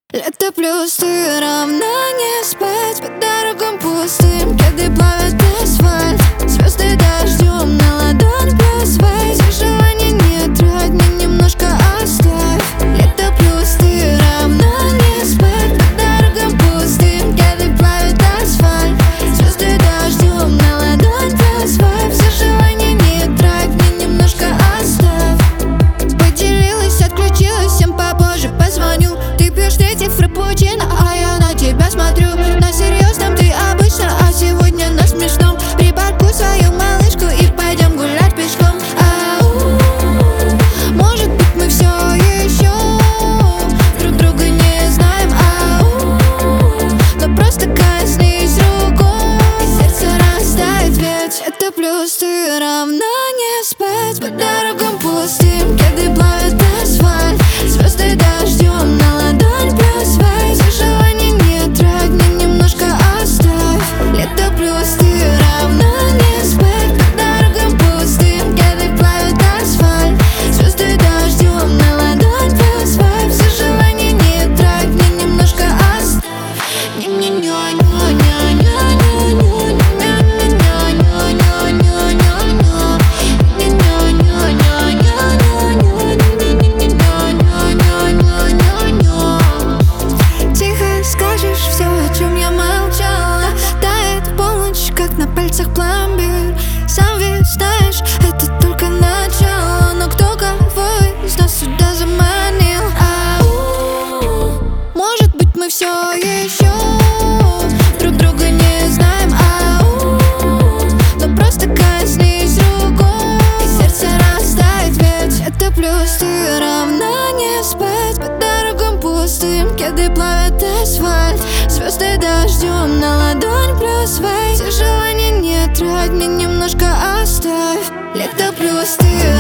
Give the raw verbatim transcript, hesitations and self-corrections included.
Лето плюс ты равна не спать по дорогам пустым, кеды плавят асфальт, звезды дождем на ладонь плюс вейс. Желания не трать, мне немножко оставь. Лето плюс ты равна не спать по дорогам пустым, кеды плавят асфальт, звезды дождем на ладонь плюс вейс. Все желания не трать, мне немножко оставь. Поделилась, отключилась, всем попозже позвоню. Ты пьешь третий фраппучино, а я на тебя смотрю. На серьезном ты обычно, а сегодня на смешном. Припаркуй свою малышку и пойдем гулять пешком. Ау, может быть мы все еще друг друга не знаем. Ау, но просто коснись рукой, и сердце растает, ведь это плюс ты равна не спать по дорогам пустым, кеды плавят асфальт, звезды дождем на ладонь плюс вейс. Желания не трать, мне немножко оставь. Лето плюс ты равна не спать по дорогам пустым, кеды плавят асфальт, звезды дождем на ладонь плюс вейс. Все желания не трать, мне немножко оставь. Все, о чем я молчала, тает полночь, как на пальцах пломбир. Сам ведь знаешь, это только начало, но кто кого из нас сюда заманил? Ау, может быть мы все еще друг друга не знаем. Ау, но просто коснись рукой, и сердце растает, ведь это плюс ты равна не спать по дорогам пустым, кеды плавят асфальт, звезды дождем на ладонь плюс вейс. Все желания не трать, мне немножко оставь. Лето плюс ты